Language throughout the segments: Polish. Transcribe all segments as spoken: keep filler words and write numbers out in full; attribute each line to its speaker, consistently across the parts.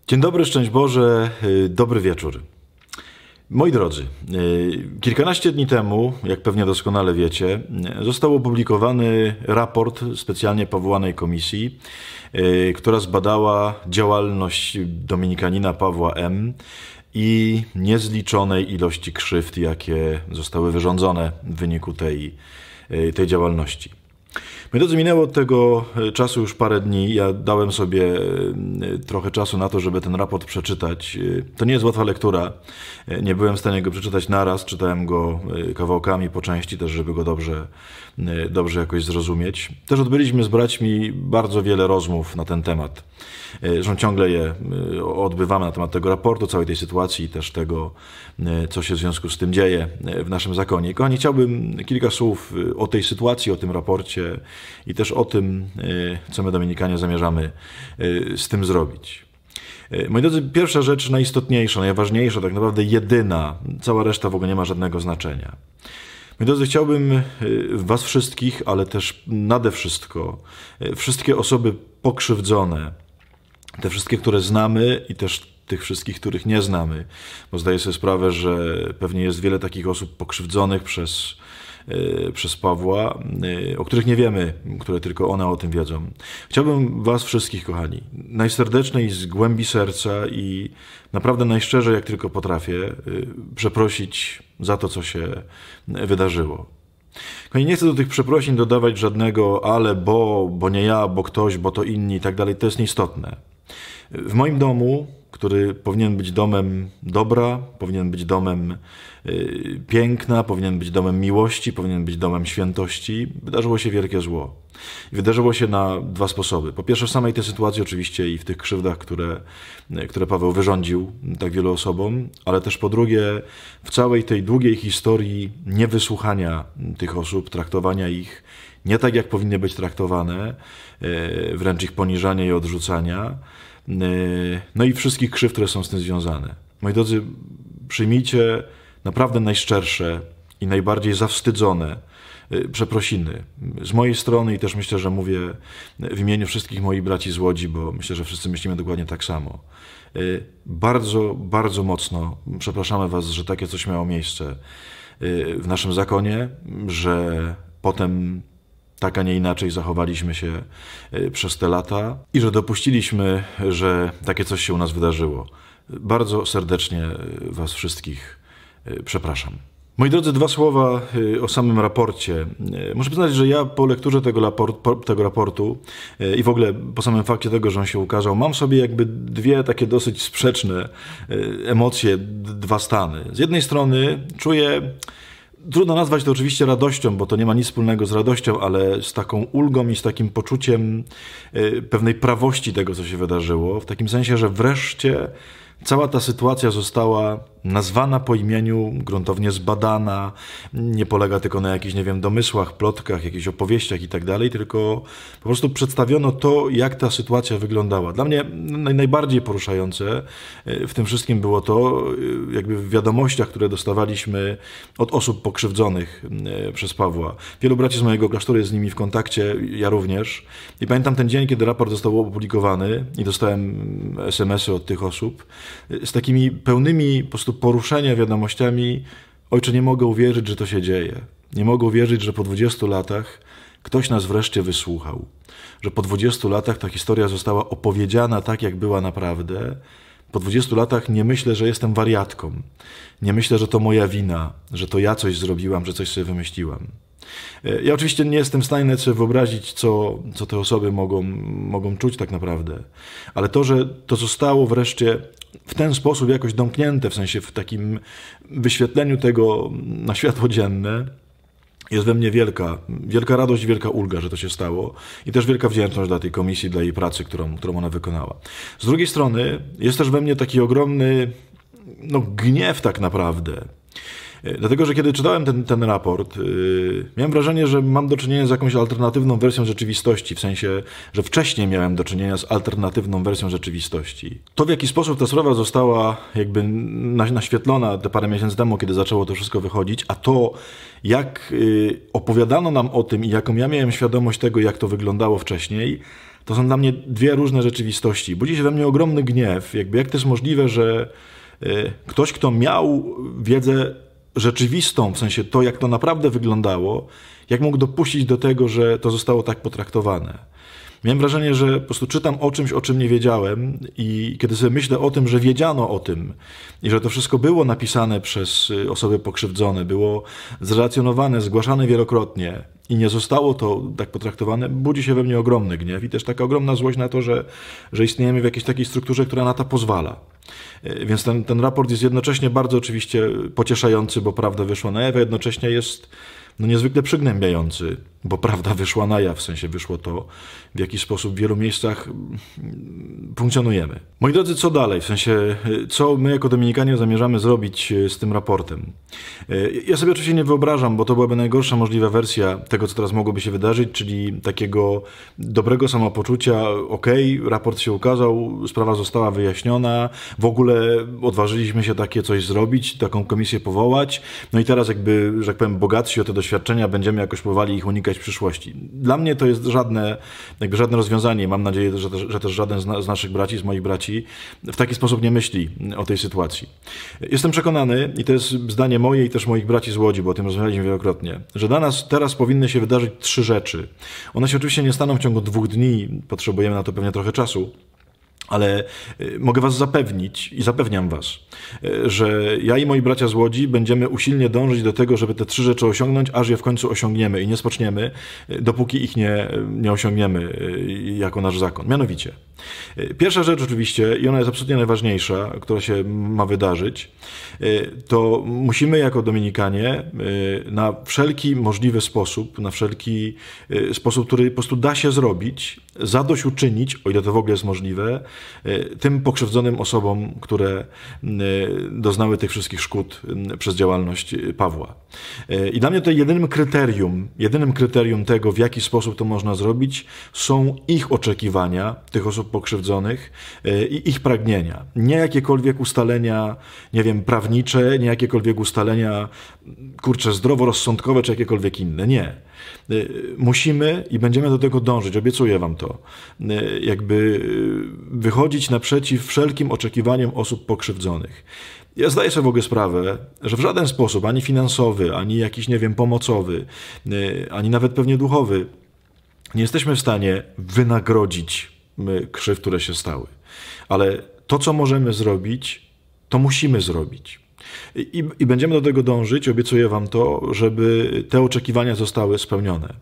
Speaker 1: Dzień dobry, szczęść Boże, dobry wieczór. Moi drodzy, kilkanaście dni temu, jak pewnie doskonale wiecie, został opublikowany raport specjalnie powołanej komisji, która zbadała działalność dominikanina Pawła M. i niezliczonej ilości krzywd, jakie zostały wyrządzone w wyniku tej, tej działalności. Moi drodzy, minęło od tego czasu już parę dni. Ja dałem sobie trochę czasu na to, żeby ten raport przeczytać. To nie jest łatwa lektura. Nie byłem w stanie go przeczytać naraz. Czytałem go kawałkami po części też, żeby go dobrze, dobrze jakoś zrozumieć. Też odbyliśmy z braćmi bardzo wiele rozmów na ten temat. Zresztą ciągle je odbywamy na temat tego raportu, całej tej sytuacji i też tego, co się w związku z tym dzieje w naszym zakonie. Kochani, chciałbym kilka słów o tej sytuacji, o tym raporcie i też o tym, co my Dominikanie zamierzamy z tym zrobić. Moi drodzy, pierwsza rzecz najistotniejsza, najważniejsza, tak naprawdę jedyna, cała reszta w ogóle nie ma żadnego znaczenia. Moi drodzy, chciałbym was wszystkich, ale też nade wszystko wszystkie osoby pokrzywdzone, te wszystkie, które znamy i też tych wszystkich, których nie znamy, bo zdaję sobie sprawę, że pewnie jest wiele takich osób pokrzywdzonych przez, przez Pawła, o których nie wiemy, które tylko one o tym wiedzą. Chciałbym was wszystkich, kochani, najserdeczniej z głębi serca i naprawdę najszczerzej, jak tylko potrafię, przeprosić za to, co się wydarzyło. Nie chcę do tych przeprosin dodawać żadnego ale, bo, bo nie ja, bo ktoś, bo to inni i tak dalej. To jest nieistotne. W moim domu, który powinien być domem dobra, powinien być domem y, piękna, powinien być domem miłości, powinien być domem świętości, wydarzyło się wielkie zło. I wydarzyło się na dwa sposoby. Po pierwsze w samej tej sytuacji oczywiście i w tych krzywdach, które, które Paweł wyrządził tak wielu osobom, ale też po drugie w całej tej długiej historii niewysłuchania tych osób, traktowania ich nie tak, jak powinny być traktowane, y, wręcz ich poniżania i odrzucania. No i wszystkich krzywd, które są z tym związane. Moi drodzy, przyjmijcie naprawdę najszczersze i najbardziej zawstydzone przeprosiny z mojej strony i też myślę, że mówię w imieniu wszystkich moich braci z Łodzi, bo myślę, że wszyscy myślimy dokładnie tak samo. Bardzo, bardzo mocno przepraszamy was, że takie coś miało miejsce w naszym zakonie, że potem tak, a nie inaczej zachowaliśmy się przez te lata i że dopuściliśmy, że takie coś się u nas wydarzyło. Bardzo serdecznie was wszystkich przepraszam. Moi drodzy, dwa słowa o samym raporcie. Muszę przyznać, że ja po lekturze tego, raport, tego raportu i w ogóle po samym fakcie tego, że on się ukazał, mam sobie jakby dwie takie dosyć sprzeczne emocje, dwa stany. Z jednej strony czuję... Trudno nazwać to oczywiście radością, bo to nie ma nic wspólnego z radością, ale z taką ulgą i z takim poczuciem pewnej prawości tego, co się wydarzyło. W takim sensie, że wreszcie cała ta sytuacja została nazwana po imieniu, gruntownie zbadana, nie polega tylko na jakichś, nie wiem, domysłach, plotkach, jakichś opowieściach i tak dalej, tylko po prostu przedstawiono to, jak ta sytuacja wyglądała. Dla mnie najbardziej poruszające w tym wszystkim było to, jakby w wiadomościach, które dostawaliśmy od osób pokrzywdzonych przez Pawła. Wielu braci z mojego klasztoru jest z nimi w kontakcie, ja również. I pamiętam ten dzień, kiedy raport został opublikowany i dostałem es em esy od tych osób z takimi pełnymi po prostu poruszenia wiadomościami: ojcze, nie mogę uwierzyć, że to się dzieje. Nie mogę uwierzyć, że po dwudziestu latach ktoś nas wreszcie wysłuchał. Że po dwudziestu latach ta historia została opowiedziana tak, jak była naprawdę. Po dwudziestu latach nie myślę, że jestem wariatką. Nie myślę, że to moja wina, że to ja coś zrobiłam, że coś sobie wymyśliłam. Ja oczywiście nie jestem w stanie nawet sobie wyobrazić, co, co te osoby mogą, mogą czuć tak naprawdę. Ale to, że to zostało wreszcie w ten sposób jakoś domknięte, w sensie w takim wyświetleniu tego na światło dzienne, jest we mnie wielka, wielka radość, wielka ulga, że to się stało i też wielka wdzięczność dla tej komisji, dla jej pracy, którą, którą ona wykonała. Z drugiej strony jest też we mnie taki ogromny no, gniew tak naprawdę, Dlatego, że kiedy czytałem ten, ten raport, yy, miałem wrażenie, że mam do czynienia z jakąś alternatywną wersją rzeczywistości, w sensie, że wcześniej miałem do czynienia z alternatywną wersją rzeczywistości. To, w jaki sposób ta sprawa została jakby naświetlona te parę miesięcy temu, kiedy zaczęło to wszystko wychodzić, a to, jak yy, opowiadano nam o tym i jaką ja miałem świadomość tego, jak to wyglądało wcześniej, to są dla mnie dwie różne rzeczywistości. Budzi się we mnie ogromny gniew, jakby jak to jest możliwe, że yy, ktoś, kto miał wiedzę rzeczywistą, w sensie to, jak to naprawdę wyglądało, jak mógł dopuścić do tego, że to zostało tak potraktowane. Miałem wrażenie, że po prostu czytam o czymś, o czym nie wiedziałem i kiedy sobie myślę o tym, że wiedziano o tym i że to wszystko było napisane przez osoby pokrzywdzone, było zrelacjonowane, zgłaszane wielokrotnie i nie zostało to tak potraktowane, budzi się we mnie ogromny gniew i też taka ogromna złość na to, że, że istniejemy w jakiejś takiej strukturze, która na to pozwala. Więc ten, ten raport jest jednocześnie bardzo oczywiście pocieszający, bo prawda wyszła na jaw, a jednocześnie jest no niezwykle przygnębiający, bo prawda wyszła na jaw, w sensie wyszło to, w jaki sposób w wielu miejscach funkcjonujemy. Moi drodzy, co dalej? W sensie, co my jako Dominikanie zamierzamy zrobić z tym raportem? Ja sobie oczywiście nie wyobrażam, bo to byłaby najgorsza możliwa wersja tego, co teraz mogłoby się wydarzyć, czyli takiego dobrego samopoczucia, okej, raport się ukazał, sprawa została wyjaśniona, w ogóle odważyliśmy się takie coś zrobić, taką komisję powołać, no i teraz jakby, że tak powiem, bogatsi o te doświadczenia, będziemy jakoś próbowali ich unikać w przyszłości. Dla mnie to jest żadne, jakby żadne rozwiązanie. Mam nadzieję, że też, że też żaden z, na, z naszych braci, z moich braci w taki sposób nie myśli o tej sytuacji. Jestem przekonany, i to jest zdanie moje i też moich braci z Łodzi, bo o tym rozmawialiśmy wielokrotnie, że dla nas teraz powinny się wydarzyć trzy rzeczy. One się oczywiście nie staną w ciągu dwóch dni, potrzebujemy na to pewnie trochę czasu, ale mogę was zapewnić i zapewniam was, że ja i moi bracia z Łodzi będziemy usilnie dążyć do tego, żeby te trzy rzeczy osiągnąć, aż je w końcu osiągniemy i nie spoczniemy, dopóki ich nie, nie osiągniemy jako nasz zakon. Mianowicie, pierwsza rzecz oczywiście, i ona jest absolutnie najważniejsza, która się ma wydarzyć, to musimy jako Dominikanie na wszelki możliwy sposób, na wszelki sposób, który po prostu da się zrobić, zadośćuczynić, o ile to w ogóle jest możliwe, tym pokrzywdzonym osobom, które doznały tych wszystkich szkód przez działalność Pawła. I dla mnie tutaj jedynym kryterium, jedynym kryterium tego, w jaki sposób to można zrobić, są ich oczekiwania, tych osób pokrzywdzonych i ich pragnienia. Nie jakiekolwiek ustalenia, nie wiem, prawnicze, nie jakiekolwiek ustalenia, kurczę, zdroworozsądkowe, czy jakiekolwiek inne. Nie. Musimy i będziemy do tego dążyć, obiecuję wam to, jakby wychodzić naprzeciw wszelkim oczekiwaniom osób pokrzywdzonych. Ja zdaję sobie w ogóle sprawę, że w żaden sposób, ani finansowy, ani jakiś, nie wiem, pomocowy, ani nawet pewnie duchowy, nie jesteśmy w stanie wynagrodzić krzywd, które się stały. Ale to, co możemy zrobić, to musimy zrobić. I, I będziemy do tego dążyć, obiecuję wam to, żeby te oczekiwania zostały spełnione.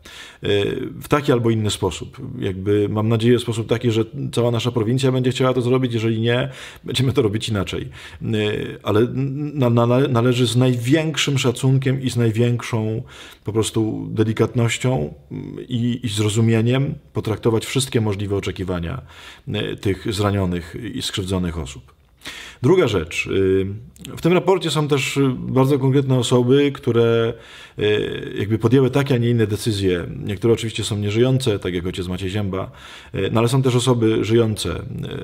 Speaker 1: W taki albo inny sposób. Jakby mam nadzieję w sposób taki, że cała nasza prowincja będzie chciała to zrobić, jeżeli nie, będziemy to robić inaczej. Ale na, na, należy z największym szacunkiem i z największą po prostu delikatnością i, i zrozumieniem potraktować wszystkie możliwe oczekiwania tych zranionych i skrzywdzonych osób. Druga rzecz. W tym raporcie są też bardzo konkretne osoby, które jakby podjęły takie, a nie inne decyzje. Niektóre oczywiście są nieżyjące, tak jak ojciec Maciej Zięba, no ale są też osoby żyjące.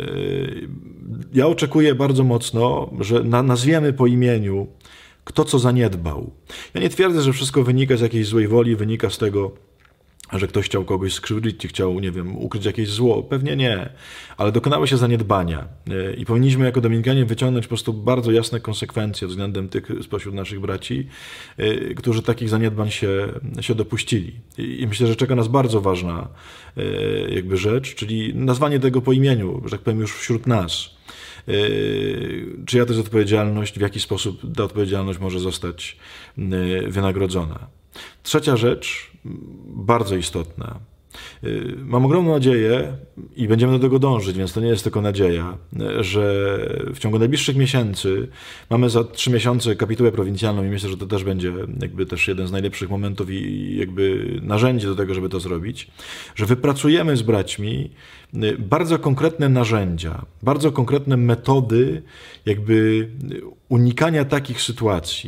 Speaker 1: Ja oczekuję bardzo mocno, że nazwiemy po imieniu, kto co zaniedbał. Ja nie twierdzę, że wszystko wynika z jakiejś złej woli, wynika z tego, że ktoś chciał kogoś skrzywdzić, czy chciał, nie wiem, ukryć jakieś zło. Pewnie nie, ale dokonały się zaniedbania i powinniśmy jako Dominikanie wyciągnąć po prostu bardzo jasne konsekwencje względem tych spośród naszych braci, którzy takich zaniedbań się, się dopuścili. I myślę, że czeka nas bardzo ważna jakby rzecz, czyli nazwanie tego po imieniu, że tak powiem, już wśród nas. Czyja to jest odpowiedzialność, w jaki sposób ta odpowiedzialność może zostać wynagrodzona. Trzecia rzecz, bardzo istotna. Mam ogromną nadzieję i będziemy do tego dążyć, więc to nie jest tylko nadzieja, że w ciągu najbliższych miesięcy, mamy za trzy miesiące kapitułę prowincjalną i myślę, że to też będzie jakby też jeden z najlepszych momentów i jakby narzędzi do tego, żeby to zrobić, że wypracujemy z braćmi bardzo konkretne narzędzia, bardzo konkretne metody jakby unikania takich sytuacji.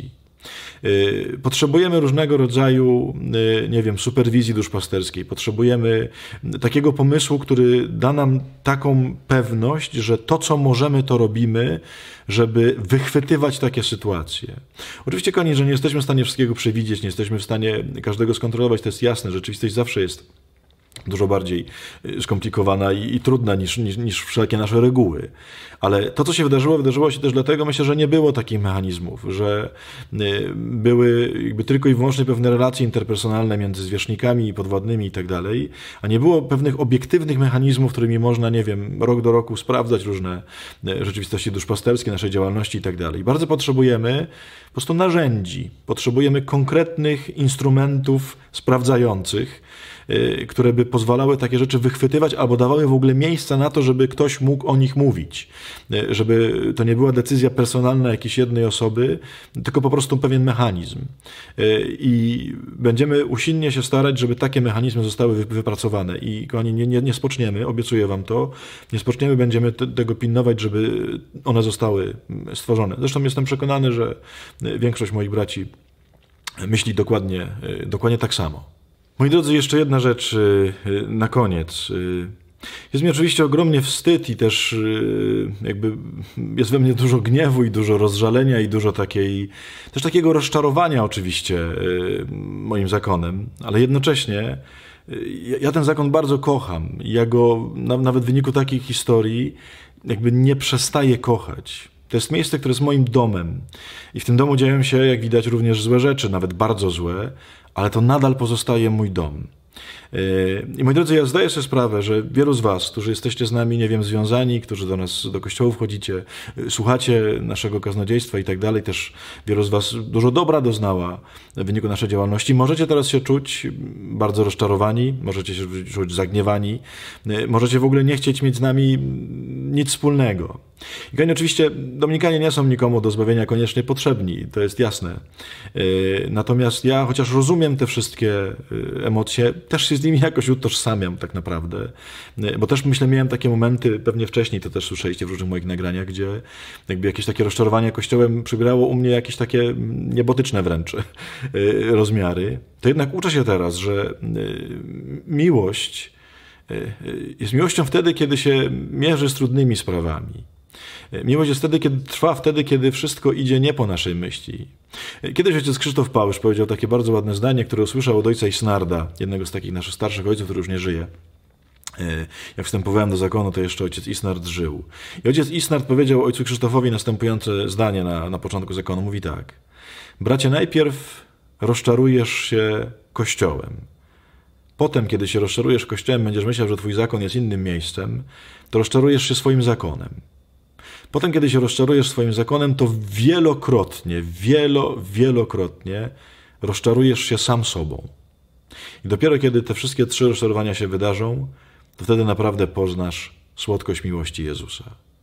Speaker 1: Potrzebujemy różnego rodzaju, nie wiem, superwizji duszpasterskiej. Potrzebujemy takiego pomysłu, który da nam taką pewność, że to, co możemy, to robimy, żeby wychwytywać takie sytuacje. Oczywiście, kochani, że nie jesteśmy w stanie wszystkiego przewidzieć, nie jesteśmy w stanie każdego skontrolować, to jest jasne. Rzeczywistość zawsze jest dużo bardziej skomplikowana i, i trudna niż, niż, niż wszelkie nasze reguły. Ale to, co się wydarzyło, wydarzyło się też dlatego, myślę, że nie było takich mechanizmów, że były jakby tylko i wyłącznie pewne relacje interpersonalne między zwierzchnikami i podwładnymi i tak dalej, a nie było pewnych obiektywnych mechanizmów, którymi można, nie wiem, rok do roku sprawdzać różne rzeczywistości duszpasterskie, naszej działalności i tak dalej. Bardzo potrzebujemy po prostu narzędzi, potrzebujemy konkretnych instrumentów sprawdzających, które by pozwalały takie rzeczy wychwytywać albo dawały w ogóle miejsca na to, żeby ktoś mógł o nich mówić. Żeby to nie była decyzja personalna jakiejś jednej osoby, tylko po prostu pewien mechanizm. I będziemy usilnie się starać, żeby takie mechanizmy zostały wypracowane. I kochani, nie, nie, nie spoczniemy, obiecuję wam to, nie spoczniemy, będziemy te, tego pilnować, żeby one zostały stworzone. Zresztą jestem przekonany, że większość moich braci myśli dokładnie, dokładnie tak samo. Moi drodzy, jeszcze jedna rzecz na koniec. Jest mi oczywiście ogromnie wstyd i też jakby jest we mnie dużo gniewu i dużo rozżalenia i dużo takiej, też takiego rozczarowania oczywiście moim zakonem, ale jednocześnie ja ten zakon bardzo kocham. Ja go nawet w wyniku takiej historii jakby nie przestaję kochać. To jest miejsce, które jest moim domem i w tym domu dzieją się, jak widać, również złe rzeczy, nawet bardzo złe, ale to nadal pozostaje mój dom. I moi drodzy, ja zdaję sobie sprawę, że wielu z was, którzy jesteście z nami, nie wiem, związani, którzy do nas, do kościołów chodzicie, słuchacie naszego kaznodziejstwa i tak dalej, też wielu z was dużo dobra doznała w wyniku naszej działalności. Możecie teraz się czuć bardzo rozczarowani, możecie się czuć zagniewani, możecie w ogóle nie chcieć mieć z nami nic wspólnego. I oczywiście Dominikanie nie są nikomu do zbawienia koniecznie potrzebni, to jest jasne. Natomiast ja, chociaż rozumiem te wszystkie emocje, też się z nimi jakoś utożsamiam tak naprawdę. Bo też myślę, miałem takie momenty, pewnie wcześniej to też słyszeliście w różnych moich nagraniach, gdzie jakby jakieś takie rozczarowanie Kościołem przybrało u mnie jakieś takie niebotyczne wręcz rozmiary. To jednak uczę się teraz, że miłość jest miłością wtedy, kiedy się mierzy z trudnymi sprawami. Miłość jest wtedy, kiedy trwa wtedy, kiedy wszystko idzie nie po naszej myśli. Kiedyś ojciec Krzysztof Pałysz powiedział takie bardzo ładne zdanie, które usłyszał od ojca Isnarda, jednego z takich naszych starszych ojców, który już nie żyje. Jak wstępowałem do zakonu, to jeszcze ojciec Isnard żył. I ojciec Isnard powiedział ojcu Krzysztofowi następujące zdanie na, na początku zakonu. Mówi tak: bracie, najpierw rozczarujesz się Kościołem. Potem, kiedy się rozczarujesz Kościołem, będziesz myślał, że twój zakon jest innym miejscem, to rozczarujesz się swoim zakonem. Potem, kiedy się rozczarujesz swoim zakonem, to wielokrotnie, wielo, wielokrotnie rozczarujesz się sam sobą. I dopiero kiedy te wszystkie trzy rozczarowania się wydarzą, to wtedy naprawdę poznasz słodkość miłości Jezusa.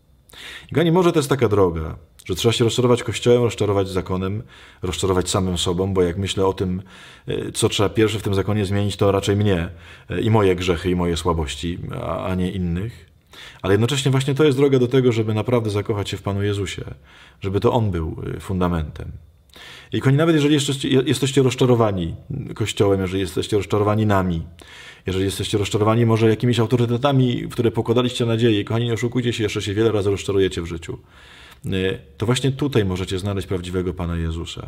Speaker 1: I kochani, może to jest taka droga, że trzeba się rozczarować Kościołem, rozczarować zakonem, rozczarować samym sobą, bo jak myślę o tym, co trzeba pierwsze w tym zakonie zmienić, to raczej mnie i moje grzechy i moje słabości, a nie innych. Ale jednocześnie właśnie to jest droga do tego, żeby naprawdę zakochać się w Panu Jezusie, żeby to On był fundamentem. I kochani, nawet jeżeli jesteście, jesteście rozczarowani Kościołem, jeżeli jesteście rozczarowani nami, jeżeli jesteście rozczarowani może jakimiś autorytetami, w które pokładaliście nadzieję, kochani, nie oszukujcie się, jeszcze się wiele razy rozczarujecie w życiu, to właśnie tutaj możecie znaleźć prawdziwego Pana Jezusa.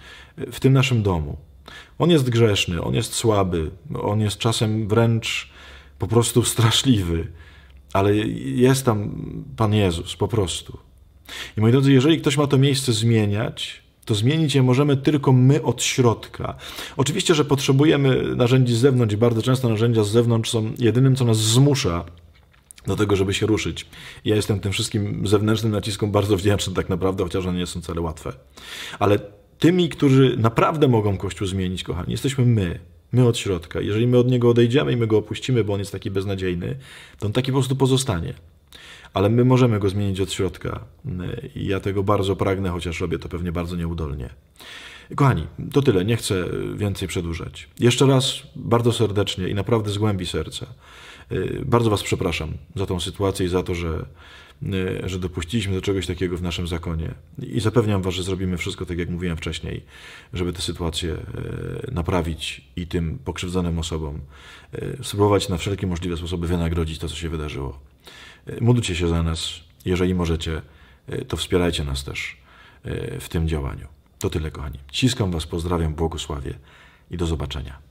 Speaker 1: W tym naszym domu. On jest grzeszny, On jest słaby, On jest czasem wręcz po prostu straszliwy, ale jest tam Pan Jezus, po prostu. I moi drodzy, jeżeli ktoś ma to miejsce zmieniać, to zmienić je możemy tylko my od środka. Oczywiście, że potrzebujemy narzędzi z zewnątrz i bardzo często narzędzia z zewnątrz są jedynym, co nas zmusza do tego, żeby się ruszyć. I ja jestem tym wszystkim zewnętrznym naciskom bardzo wdzięczny tak naprawdę, chociaż one nie są wcale łatwe. Ale tymi, którzy naprawdę mogą Kościół zmienić, kochani, jesteśmy my. My od środka. Jeżeli my od niego odejdziemy i my go opuścimy, bo on jest taki beznadziejny, to on taki po prostu pozostanie. Ale my możemy go zmienić od środka. I ja tego bardzo pragnę, chociaż robię to pewnie bardzo nieudolnie. Kochani, to tyle. Nie chcę więcej przedłużać. Jeszcze raz bardzo serdecznie i naprawdę z głębi serca bardzo was przepraszam za tą sytuację i za to, że że dopuściliśmy do czegoś takiego w naszym zakonie. I zapewniam Was, że zrobimy wszystko tak, jak mówiłem wcześniej, żeby tę sytuację naprawić i tym pokrzywdzonym osobom spróbować na wszelkie możliwe sposoby wynagrodzić to, co się wydarzyło. Módlcie się za nas. Jeżeli możecie, to wspierajcie nas też w tym działaniu. To tyle, kochani. Ściskam Was, pozdrawiam, błogosławię i do zobaczenia.